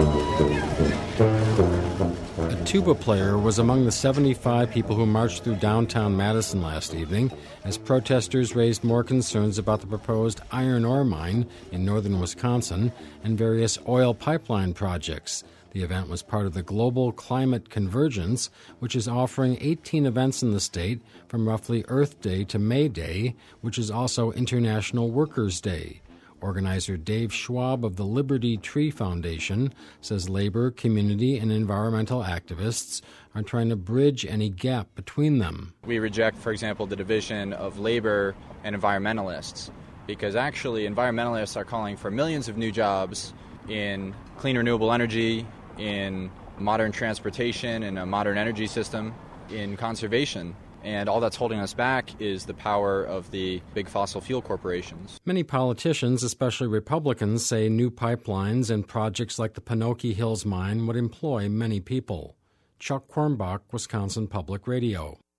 A tuba player was among the 75 people who marched through downtown Madison last evening as protesters raised more concerns about the proposed iron ore mine in northern Wisconsin and various oil pipeline projects. The event was part of the Global Climate Convergence, which is offering 18 events in the state from roughly Earth Day to May Day, which is also International Workers' Day. Organizer Dave Schwab of the Liberty Tree Foundation says labor, community, and environmental activists are trying to bridge any gap between them. We reject, for example, the division of labor and environmentalists, because actually environmentalists are calling for millions of new jobs in clean renewable energy, in modern transportation, in a modern energy system, in conservation. And all that's holding us back is the power of the big fossil fuel corporations. Many politicians, especially Republicans, say new pipelines and projects like the Pinocchio Hills mine would employ many people. Chuck Kornbach, Wisconsin Public Radio.